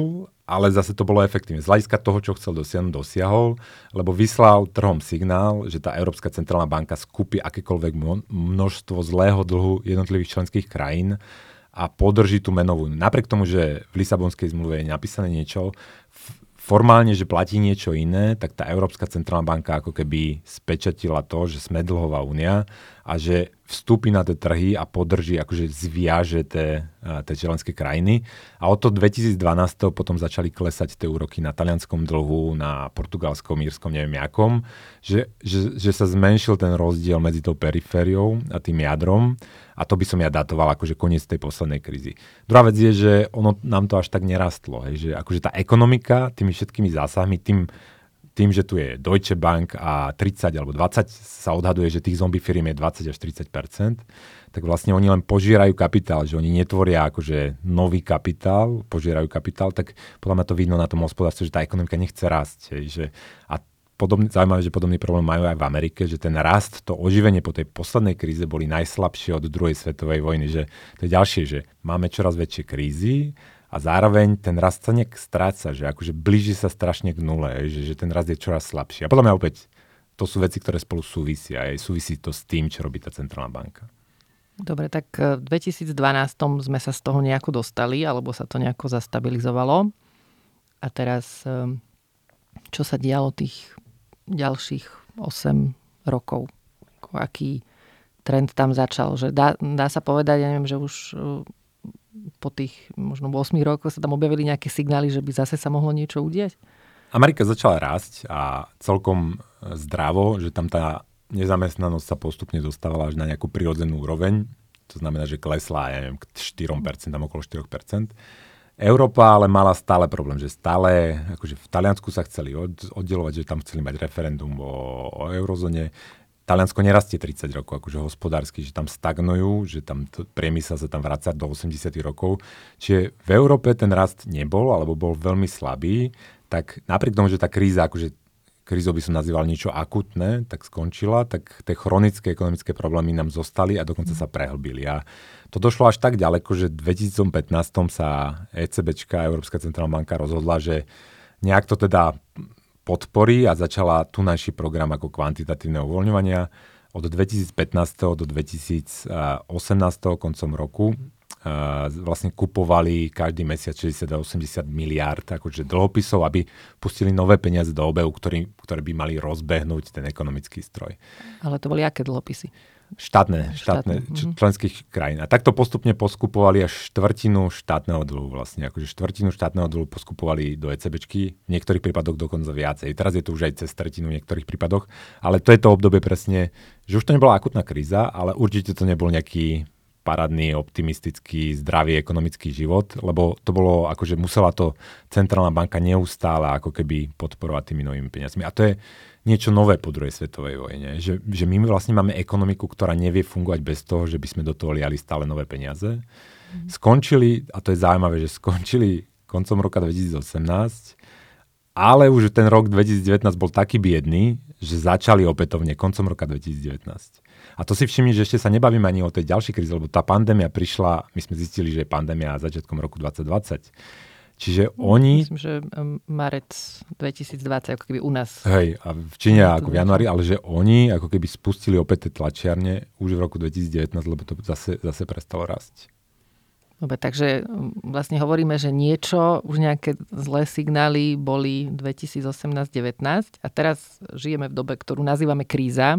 ale zase to bolo efektívne. Z hľadiska toho, čo chcel dosiahnuť, dosiahol, lebo vyslal trhom signál, že tá Európska centrálna banka skúpi akékoľvek množstvo zlého dlhu jednotlivých členských krajín a podrží tú menovú. Napriek tomu, že v Lisabonskej zmluve je napísané niečo, formálne, že platí niečo iné, tak tá Európska centrálna banka ako keby spečatila to, že sme dlhová únia a že vstúpi na tie trhy a podrží, akože zviaže tie členské krajiny. A od toho 2012 potom začali klesať tie úroky na talianskom dlhu, na portugalskom, írskom, neviem jakom, že sa zmenšil ten rozdiel medzi tou perifériou a tým jadrom. A to by som ja datoval akože koniec tej poslednej krízy. Druhá vec je, že ono nám to až tak nerastlo. Hej, že akože tá ekonomika tými všetkými zásahmi, tým, že tu je Deutsche Bank a 30 alebo 20 sa odhaduje, že tých zombie firiem je 20 až 30%, tak vlastne oni len požierajú kapitál, že oni netvoria akože nový kapitál, požierajú kapitál, tak podľa mňa to vidno na tom hospodárstve, že tá ekonomika nechce rásť. Hej, že, a zaujímavé, že podobný problém majú aj v Amerike, že ten rast, to oživenie po tej poslednej kríze boli najslabšie od druhej svetovej vojny. Že to je ďalšie, že máme čoraz väčšie krízy a zároveň ten rast sa nejak stráca, že akože blíži sa strašne k nule, že ten rast je čoraz slabší. A podľa mňa opäť to sú veci, ktoré spolu súvisia. Aj súvisí to s tým, čo robí tá centrálna banka. Dobre, tak v 2012 sme sa z toho nejako dostali, alebo sa to nejako zastabilizovalo. A teraz, čo sa dialo tých ďalších 8 rokov? Aký trend tam začal? Že dá sa povedať, ja neviem, že už po tých možno 8 rokoch sa tam objavili nejaké signály, že by zase sa mohlo niečo udiať? Amerika začala rásť a celkom zdravo, že tam tá nezamestnanosť sa postupne dostávala až na nejakú prirodzenú úroveň. To znamená, že klesla, ja neviem, k 4%, tam okolo 4%. Európa ale mala stále problém, že stále, akože v Taliansku sa chceli oddelovať, že tam chceli mať referendum o eurozóne. Taliansko nerastie 30 rokov, akože hospodársky, že tam stagnujú, že tam priemysel sa tam vracia do 80 rokov. Čiže v Európe ten rast nebol, alebo bol veľmi slabý, tak napriek tomu, že tá kríza, akože krízou by som nazýval niečo akutné, tak skončila, tak tie chronické ekonomické problémy nám zostali a dokonca sa prehlbili. A to došlo až tak ďaleko, že v 2015 sa ECBčka, Európska centrálna banka, rozhodla, že nejak to teda podporí a začala tunajší program ako kvantitatívne uvoľňovania. Od 2015. do 2018. koncom roku vlastne kupovali každý mesiac 60-80 miliárd akože dlhopisov, aby pustili nové peniaze do obehu, ktoré by mali rozbehnúť ten ekonomický stroj. Ale to boli aké dlhopisy? Štátne členských krajín. A takto postupne poskupovali až štvrtinu štátneho dlhu vlastne. Akože štvrtinu štátneho dlhu poskupovali do ECBčky, v niektorých prípadoch dokonca viacej. Teraz je to už aj cez tretinu v niektorých prípadoch, ale to je to obdobie presne, že už to nebola akutná kríza, ale určite to nebol nejaký parádny, optimistický, zdravý ekonomický život, lebo to bolo, akože musela to centrálna banka neustále ako keby podporovať tými novými peniazmi. A to je niečo nové po druhej svetovej vojne, že my vlastne máme ekonomiku, ktorá nevie fungovať bez toho, že by sme do toho liali stále nové peniaze. Skončili, a to je zaujímavé, že skončili koncom roka 2018, ale už ten rok 2019 bol taký biedný, že začali opätovne koncom roka 2019. A to si všimni, že ešte sa nebavím ani o tej ďalšej kríze, lebo tá pandémia prišla, my sme zistili, že je pandémia začiatkom roku 2020. Čiže oni... Myslím, že marec 2020, ako keby u nás. Hej, a v Číne ako v januári, ale že oni ako keby spustili opäť tie tlačiarne už v roku 2019, lebo to zase prestalo rásť. Dobre, takže vlastne hovoríme, že niečo, už nejaké zlé signály boli 2018-19 a teraz žijeme v dobe, ktorú nazývame kríza.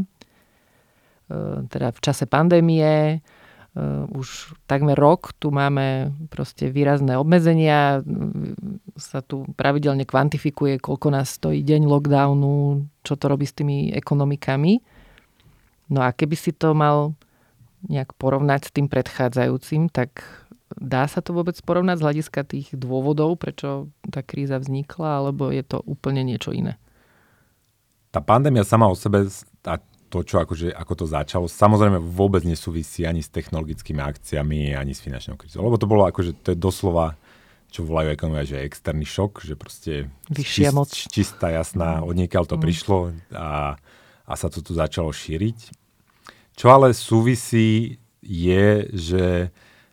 Teda v čase pandémie, už takmer rok tu máme proste výrazné obmedzenia, sa tu pravidelne kvantifikuje, koľko nás stojí deň lockdownu, čo to robí s tými ekonomikami. No a keby si to mal nejak porovnať s tým predchádzajúcim, tak dá sa to vôbec porovnať z hľadiska tých dôvodov, prečo tá kríza vznikla, alebo je to úplne niečo iné? Tá pandémia sama o sebe a to, čo ako to začalo, samozrejme vôbec nesúvisí ani s technologickými akciami, ani s finančnou krízou. Lebo to bolo akože, to je doslova, čo volajú ekonomia, že externý šok, že proste vyššia moc. Čistá, jasná, odniekiaľ to prišlo a sa to tu začalo šíriť. Čo ale súvisí je, že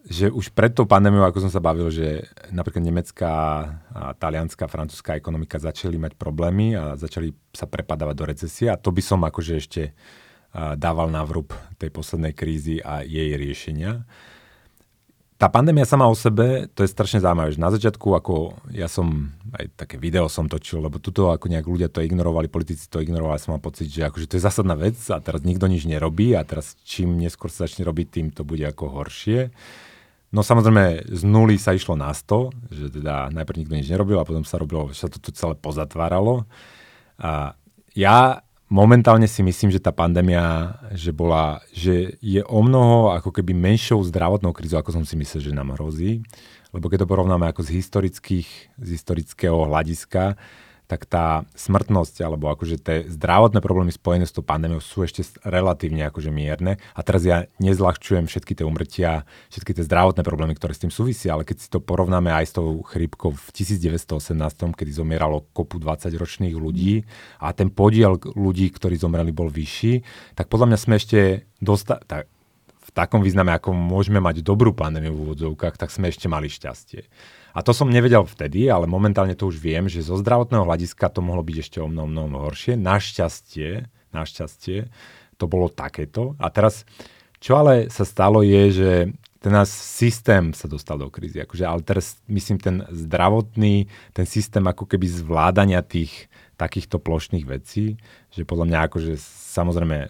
že už pred tou pandémiou, ako som sa bavil, že napríklad nemecká, talianská, francúzska ekonomika začali mať problémy a začali sa prepadávať do recesie a to by som akože ešte dával na vrub tej poslednej krízy a jej riešenia. Tá pandémia sama o sebe, to je strašne zaujímavé, že na začiatku, ako ja som, aj také video som točil, lebo tuto ako nejak ľudia to ignorovali, politici to ignorovali, som mal pocit, že akože to je zásadná vec a teraz nikto nič nerobí a teraz čím neskôr sa začne robiť, tým to bude ako horšie. No samozrejme, z nuly sa išlo na 100, že teda najprv nikto nič nerobil a potom sa robilo, že sa to tu celé pozatváralo. A ja momentálne si myslím, že tá pandémia, že je o mnoho ako keby menšou zdravotnou krízou, ako som si myslel, že nám hrozí. Lebo keď to porovnáme ako z historického hľadiska, tak tá smrtnosť alebo akože tie zdravotné problémy spojené s tou pandémiou sú ešte relatívne akože mierne. A teraz ja nezľahčujem všetky tie umrtia, všetky tie zdravotné problémy, ktoré s tým súvisia, ale keď si to porovnáme aj s tou chrípkou v 1918, kedy zomieralo kopu 20-ročných ľudí a ten podiel ľudí, ktorí zomreli, bol vyšší, tak podľa mňa sme ešte v takom význame, ako môžeme mať dobrú pandémiu v úvodzovkách, tak sme ešte mali šťastie. A to som nevedel vtedy, ale momentálne to už viem, že zo zdravotného hľadiska to mohlo byť ešte o mnoho horšie. Našťastie to bolo takéto. A teraz, čo ale sa stalo je, že ten náš systém sa dostal do krízy. Akože, ale teraz myslím ten zdravotný, ten systém ako keby zvládania tých takýchto plošných vecí, že podľa mňa akože samozrejme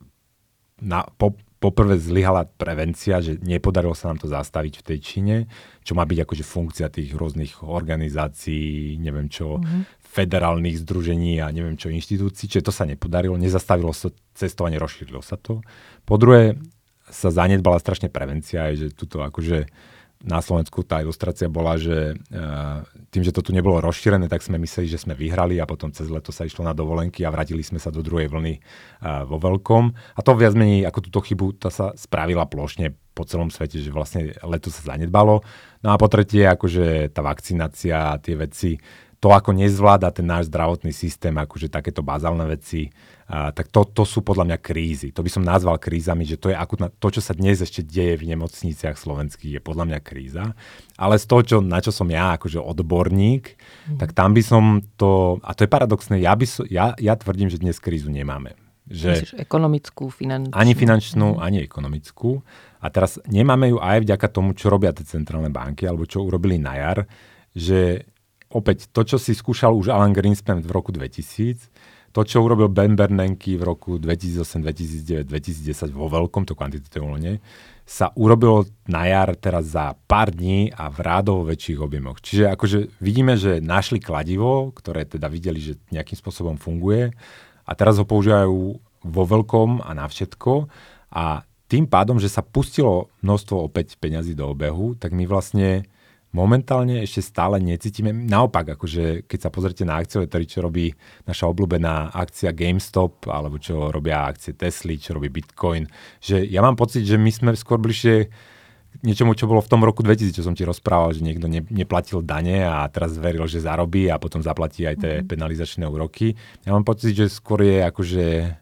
poprvé zlyhala prevencia, že nepodarilo sa nám to zastaviť v tej Číne, čo má byť akože funkcia tých rôznych organizácií, neviem čo, federálnych združení a neviem čo, inštitúcií, čiže to sa nepodarilo, nezastavilo sa cestovanie, rozšírilo sa to. Po druhé sa zanedbala strašne prevencia, že tuto akože na Slovensku tá ilustrácia bola, že tým, že to tu nebolo rozšírené, tak sme mysleli, že sme vyhrali a potom cez leto sa išlo na dovolenky a vrátili sme sa do druhej vlny vo veľkom. A to viac menej ako túto chybu tá sa spravila plošne po celom svete, že vlastne leto sa zanedbalo. No a po tretie, akože tá vakcinácia a tie veci, to ako nezvláda ten náš zdravotný systém, akože takéto bazálne veci, tak to sú podľa mňa krízy. To by som nazval krízami, že to je akutná, to, čo sa dnes ešte deje v nemocniciach slovenských, je podľa mňa kríza. Ale z toho, na čo som ja akože odborník, tak tam by som to, a to je paradoxné, ja tvrdím, že dnes krízu nemáme. Že myslíš ekonomickú, finančnú? Ani finančnú, ani ekonomickú. A teraz nemáme ju aj vďaka tomu, čo robia tie centrálne banky, alebo čo urobili na jar, že opäť to, čo si skúšal už Alan Greenspan v roku 2000, to, čo urobil Ben Bernanke v roku 2008, 2009, 2010 vo veľkom, to kvantitatívne, sa urobilo na jar teraz za pár dní a v rádovo väčších objemoch. Čiže akože vidíme, že našli kladivo, ktoré teda videli, že nejakým spôsobom funguje a teraz ho používajú vo veľkom a na všetko a tým pádom, že sa pustilo množstvo opäť peňazí do obehu, tak my vlastne momentálne ešte stále necítime. Naopak, akože keď sa pozrite na akcelerátory, čo robí naša obľúbená akcia GameStop, alebo čo robia akcie Tesly, čo robí Bitcoin, že ja mám pocit, že my sme skôr bližšie niečomu, čo bolo v tom roku 2000, čo som ti rozprával, že niekto neplatil dane a teraz veril, že zarobí a potom zaplatí aj tie penalizačné úroky. Ja mám pocit, že skôr je akože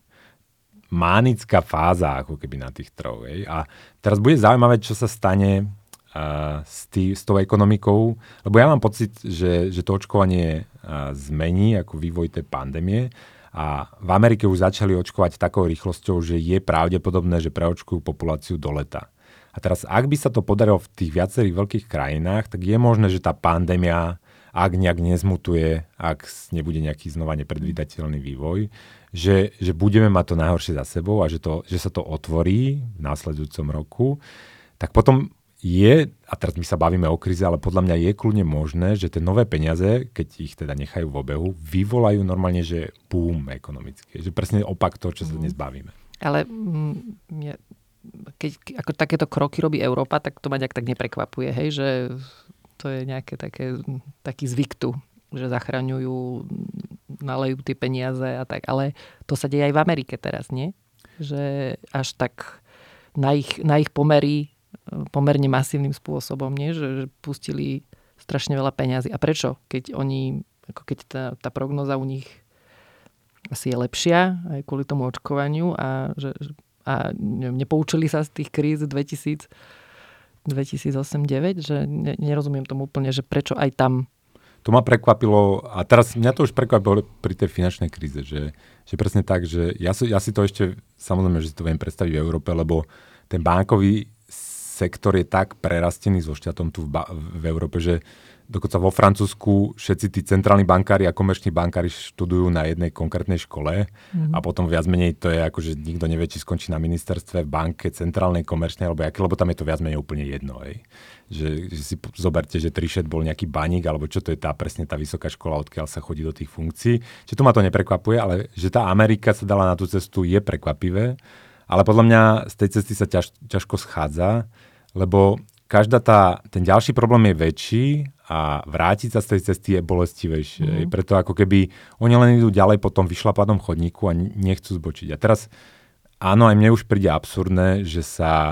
mánická fáza ako keby na tých trhoch. A teraz bude zaujímavé, čo sa stane s tou ekonomikou, lebo ja mám pocit, že to očkovanie zmení ako vývoj tej pandémie a v Amerike už začali očkovať takou rýchlosťou, že je pravdepodobné, že preočkujú populáciu do leta. A teraz, ak by sa to podarilo v tých viacerých veľkých krajinách, tak je možné, že tá pandémia, ak nejak nezmutuje, ak nebude nejaký znova nepredvídateľný vývoj, že budeme mať to najhoršie za sebou a že sa to otvorí v následujúcom roku, tak potom a teraz my sa bavíme o kríze, ale podľa mňa je kľudne možné, že tie nové peniaze, keď ich teda nechajú v obehu, vyvolajú normálne, že boom ekonomický. Že presne opak toho, čo sa dnes bavíme. Ale keď ako takéto kroky robí Európa, tak to ma nejak tak neprekvapuje, hej, že to je nejaké taký zvyk tu, že zachraňujú, nalejú tie peniaze a tak. Ale to sa deje aj v Amerike teraz, nie? Že až tak na ich pomery pomerne masívnym spôsobom, nie? Že pustili strašne veľa peňazí. A prečo? Keď tá prognoza u nich asi je lepšia aj kvôli tomu očkovaniu a nepoučili sa z tých kríz 2000 2008-2009, že nerozumiem tomu úplne, že prečo aj tam. To ma prekvapilo, a teraz mňa to už prekvapilo pri tej finančnej kríze, že presne tak, že ja si to ešte, samozrejme, že si to viem predstaviť v Európe, lebo ten bankový sektor je tak prerastený so štátom tu v Európe, že dokonca vo Francúzsku všetci tí centrálni bankári a komerční bankári študujú na jednej konkrétnej škole a potom viac menej to je ako, že nikto nevie, či skončí na ministerstve, v banke, centrálnej, komerčnej, lebo tam je to viac menej úplne jedno. Že si zoberte, že Trichet bol nejaký baník, alebo čo to je presne tá vysoká škola, odkiaľ sa chodí do tých funkcií. Čiže tu ma to neprekvapuje, ale že tá Amerika sa dala na tú cestu je prekvapivé, ale podľa mňa z tej cesty sa ťažko schádza, lebo ten ďalší problém je väčší a vrátiť sa z tej cesty je bolestivejšie. Preto ako keby oni len idú ďalej po tom vyšlapanom chodníku a nechcú zbočiť. A teraz áno, aj mne už príde absurdné, že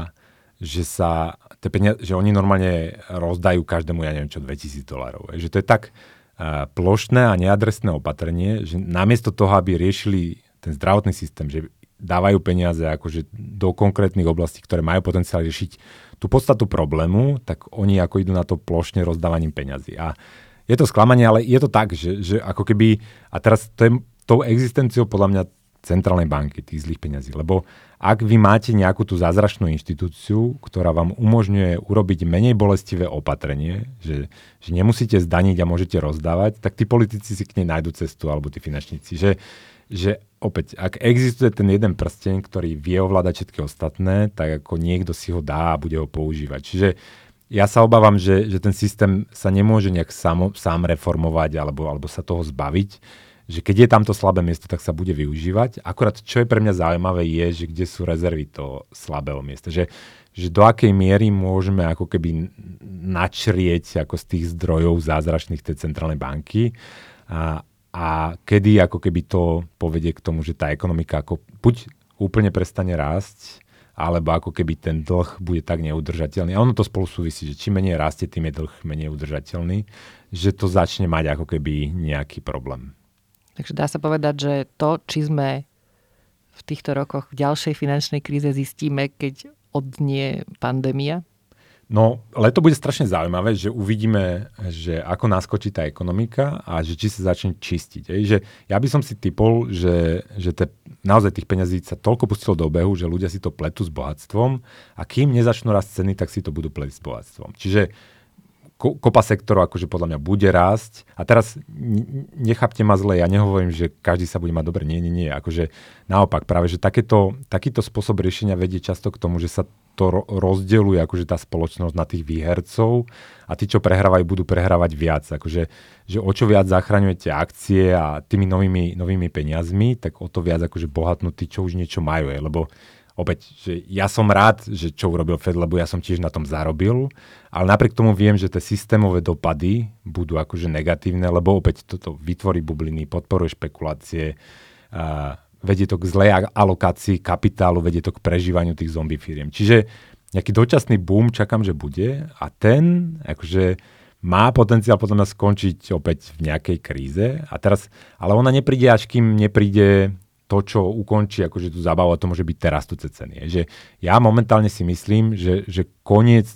oni normálne rozdajú každému, ja neviem čo, $2000. Že to je tak plošné a neadresné opatrenie, že namiesto toho, aby riešili ten zdravotný systém, že dávajú peniaze akože do konkrétnych oblastí, ktoré majú potenciál riešiť tú podstatu problému, tak oni ako idú na to plošne rozdávaním peňazí. A je to sklamanie, ale je to tak, že ako keby, a teraz to je tou existenciou podľa mňa centrálnej banky, tých zlých peňazí. Lebo ak vy máte nejakú tú zázračnú inštitúciu, ktorá vám umožňuje urobiť menej bolestivé opatrenie, že nemusíte zdaniť a môžete rozdávať, tak tí politici si k nej nájdu cestu, alebo tí finančníci. Že opäť, ak existuje ten jeden prsteň, ktorý vie ovládať všetky ostatné, tak ako niekto si ho dá a bude ho používať. Čiže ja sa obávam, že ten systém sa nemôže nejak sám reformovať alebo sa toho zbaviť, že keď je tamto slabé miesto, tak sa bude využívať. Akurát, čo je pre mňa zaujímavé, je, že kde sú rezervy toho slabého miesta. Že do akej miery môžeme ako keby načrieť ako z tých zdrojov zázračných tej centrálnej banky a kedy ako keby to povedie k tomu, že tá ekonomika ako buď úplne prestane rásť, alebo ako keby ten dlh bude tak neudržateľný. A ono to spolu súvisí, že čím menej rastie, tým je dlh menej udržateľný, že to začne mať ako keby nejaký problém. Takže dá sa povedať, že to, či sme v týchto rokoch v ďalšej finančnej kríze zistíme, keď odnie pandémia? No, leto bude strašne zaujímavé, že uvidíme, že ako naskočí tá ekonomika a že či sa začne čistiť. Že ja by som si tipol, že naozaj tých peňazí sa toľko pustilo do obehu, že ľudia si to pletú s bohatstvom a kým nezačnú rásť ceny, tak si to budú pleť s bohatstvom. Čiže kopa sektorov akože podľa mňa bude rásť. A teraz nechápte ma zle, ja nehovorím, že každý sa bude mať dobre. Nie. Akože naopak, práve, že takýto spôsob riešenia vedie často k tomu, že sa to rozdeľuje akože tá spoločnosť na tých výhercov a tí, čo prehrávajú, budú prehrávať viac. Akože, že o čo viac zachraňujete akcie a tými novými peniazmi, tak o to viac akože bohatnú tí, čo už niečo majú. Lebo opäť, že ja som rád, že čo urobil Fed, lebo ja som tiež na tom zarobil, ale napriek tomu viem, že tie systémové dopady budú akože negatívne, lebo opäť toto vytvorí bubliny, podporuje špekulácie, vedie to k zlej alokácii kapitálu, vedie to k prežívaniu tých zombie firiem. Čiže nejaký dočasný boom čakám, že bude a ten akože má potenciál potom skončiť opäť v nejakej kríze. A teraz, ale ona nepríde, až kým nepríde to, čo ukončí akože tú zábavu, a to môže byť teraz rastúce ceny. Že ja momentálne si myslím, že koniec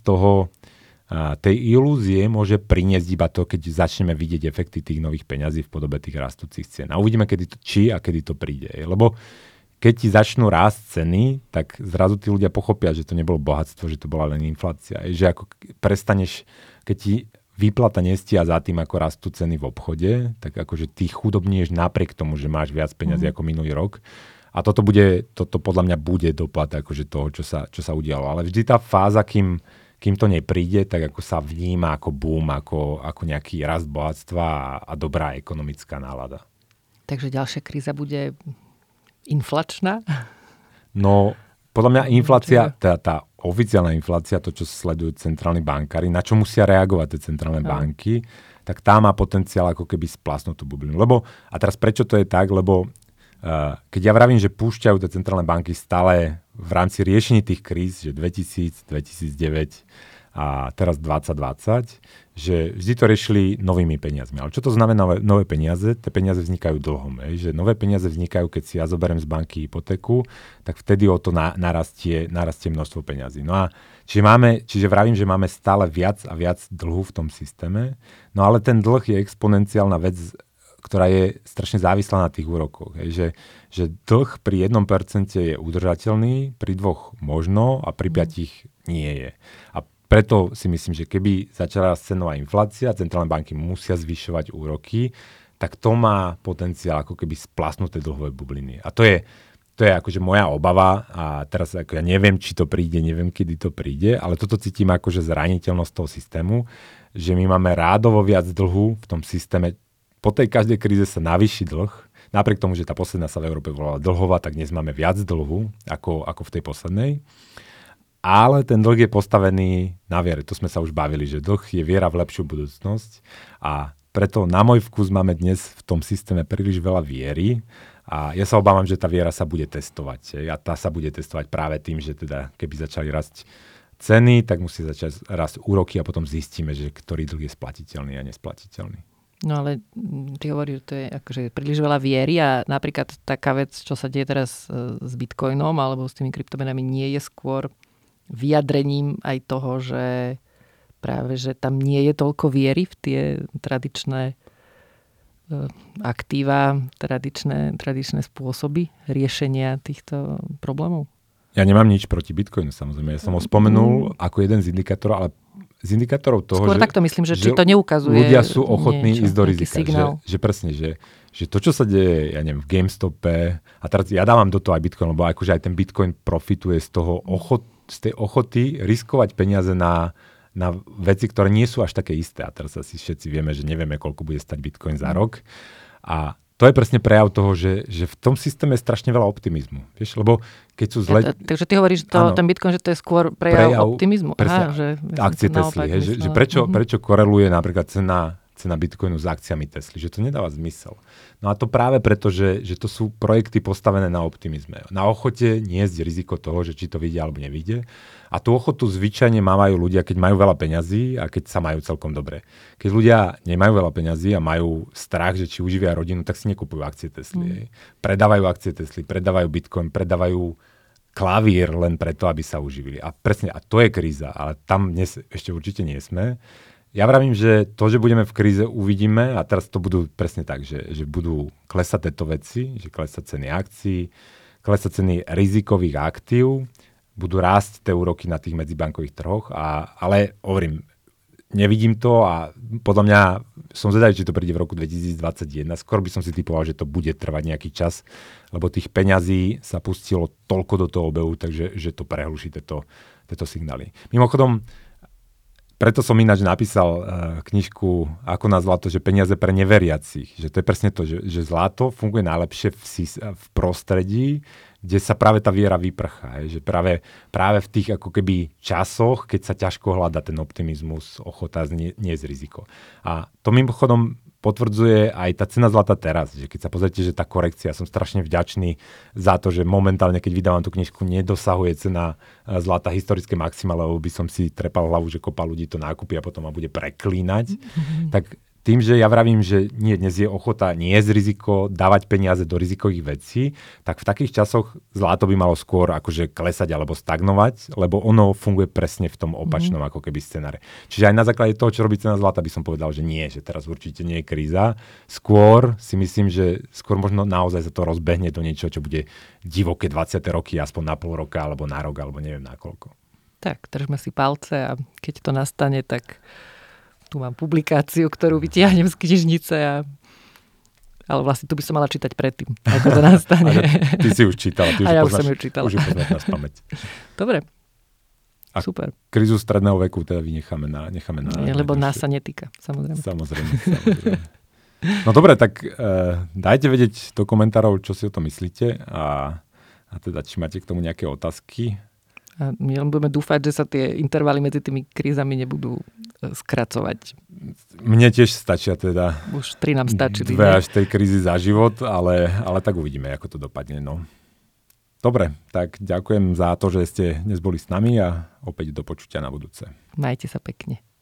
tej ilúzie môže priniesť iba to, keď začneme vidieť efekty tých nových peňazí v podobe tých rastúcich cien. A uvidíme, či a kedy to príde. Lebo keď ti začnú rásť ceny, tak zrazu tí ľudia pochopia, že to nebolo bohatstvo, že to bola len inflácia. Že ako prestaneš, keď ti výplata nestia za tým, ako rastú ceny v obchode, tak akože ty chudobnieš napriek tomu, že máš viac peňazí ako minulý rok. A toto podľa mňa bude dopad akože toho, čo sa udialo. Ale vždy tá fáza, kým to nepríde, tak ako sa vníma ako boom, ako nejaký rast bohatstva a dobrá ekonomická nálada. Takže ďalšia kríza bude inflačná? No, podľa mňa inflácia, tá oficiálna inflácia, to, čo sledujú centrálni bankári, na čo musia reagovať tie centrálne banky, tak tá má potenciál ako keby splasnúť tú bublinu. A teraz prečo to je tak? Lebo keď ja vravím, že púšťajú tie centrálne banky stále v rámci riešení tých kríz, že 2000, 2009 a teraz 2020, že vždy to riešili novými peniazmi. Ale čo to znamená nové peniaze? Tie peniaze vznikajú dlhom. Že nové peniaze vznikajú, keď si ja zoberiem z banky hypotéku, tak vtedy o to narastie množstvo peňazí. No a čiže vravím, že máme stále viac a viac dlhu v tom systéme, no ale ten dlh je exponenciálna vec, ktorá je strašne závislá na tých úrokoch. Že dlh pri 1% je udržateľný, pri 2% možno a pri 5% nie je. A preto si myslím, že keby začala cenová inflácia, centrálne banky musia zvyšovať úroky, tak to má potenciál ako keby splasnúť tie dlhové bubliny. A to je akože moja obava a teraz ako ja neviem, či to príde, neviem, kedy to príde, ale toto cítim akože zraniteľnosť toho systému, že my máme rádovo viac dlhu v tom systéme. Po tej každej kríze sa navýši dlh. Napriek tomu, že tá posledná sa v Európe volala dlhová, tak dnes máme viac dlhu ako v tej poslednej. Ale ten dlh je postavený na viere. To sme sa už bavili, že dlh je viera v lepšiu budúcnosť a preto na môj vkus máme dnes v tom systéme príliš veľa viery a ja sa obávam, že tá viera sa bude testovať. A tá sa bude testovať práve tým, že teda keby začali rásť ceny, tak musí začať rásť úroky a potom zistíme, že ktorý dlh je splatiteľný a nesplatiteľný. No ale ty hovoríš, že to je akože príliš veľa viery a napríklad taká vec, čo sa deje teraz s Bitcoinom alebo s tými kryptomenami, nie je skôr vyjadrením aj toho, že práve, že tam nie je toľko viery v tie tradičné aktíva, tradičné spôsoby riešenia týchto problémov? Ja nemám nič proti Bitcoinu, samozrejme. Ja som ho spomenul ako jeden z indikátorov, ale z indikátorov toho, skôr takto myslím, že či to neukazuje ľudia sú ochotní ísť do rizika. Že presne, že to, čo sa deje, ja neviem, v GameStope, a teraz ja dávam do toho aj Bitcoin, lebo akože aj ten Bitcoin profituje z tej ochoty riskovať peniaze na veci, ktoré nie sú až také isté. A teraz asi všetci vieme, že nevieme, koľko bude stať Bitcoin za rok. A to je presne prejav toho, že v tom systéme je strašne veľa optimizmu. Vieš, lebo keď sú zle... Takže ty hovoríš, ten Bitcoin, že to je skôr prejav optimizmu. Presne, že akcie Tesly. Že prečo koreluje napríklad cena Bitcoinu s akciami Tesly, že to nedáva zmysel. No a to práve preto, že to sú projekty postavené na optimizme. Na ochote niesť riziko toho, že či to vyjde alebo nevyjde. A tú ochotu zvyčajne mávajú ľudia, keď majú veľa peňazí a keď sa majú celkom dobre. Keď ľudia nemajú veľa peňazí a majú strach, že či uživia rodinu, tak si nekupujú akcie Tesly. Predávajú akcie Tesly, predávajú Bitcoin, predávajú klavír len preto, aby sa uživili. A presne, a to je kríza, ale tam dnes ešte určite nie sme. Ja vravím, že to, že budeme v kríze, uvidíme a teraz to budú presne tak, že budú klesať tieto veci, že klesať ceny akcií, klesať ceny rizikových aktív, budú rásť tie úroky na tých medzibankových trhoch, ale hovorím, nevidím to a podľa mňa som zvedavý, či to príde v roku 2021. Skôr by som si typoval, že to bude trvať nejaký čas, lebo tých peňazí sa pustilo toľko do toho obehu, takže že to prehluší tieto signály. Mimochodom, preto som ináč napísal knižku Ako na zlato, že peniaze pre neveriacich. Že to je presne to, že zlato funguje najlepšie v prostredí, kde sa práve tá viera vyprchá. Že práve v tých ako keby časoch, keď sa ťažko hľadá ten optimizmus, ochota niesť riziko. A to mimochodom potvrdzuje aj tá cena zlata teraz. Že keď sa pozrite, že tá korekcia, som strašne vďačný za to, že momentálne, keď vydávam tú knižku, nedosahuje cena zlata historické maxima, lebo by som si trepal hlavu, že kopa ľudí to nákupí a potom ma bude preklínať. Tak tým, že ja vravím, že dnes je ochota niesť riziko, dávať peniaze do rizikových vecí, tak v takých časoch zlato by malo skôr akože klesať alebo stagnovať, lebo ono funguje presne v tom opačnom ako keby scenáre. Čiže aj na základe toho, čo robí cena zlata, by som povedal, že nie, že teraz určite nie je kríza. Skôr si myslím, že skôr možno naozaj sa to rozbehne do niečoho, čo bude divoké 20. roky, aspoň na pol roka, alebo na rok, alebo neviem na koľko. Tak, držme si palce a keď to nastane, tak tu mám publikáciu, ktorú vytiahnem z knižnice ale vlastne tu by som mala čítať predtým, ako to nastane. Ty si už čítala. Ja už som ju čítala. Už ju poznáš na spamäť. Dobre. A super. Krízu stredného veku teda vynecháme na lebo nás sa netýka, samozrejme. Samozrejme. No dobre, tak dajte vedieť do komentárov, čo si o tom myslíte a teda, či máte k tomu nejaké otázky. A my len budeme dúfať, že sa tie intervaly medzi tými krízami nebudú skracovať. Mne tiež stačia teda už 3 nám stačili. 2 až 3 krízy za život, ale tak uvidíme, ako to dopadne. No. Dobre, tak ďakujem za to, že ste dnes boli s nami a opäť do počutia na budúce. Majte sa pekne.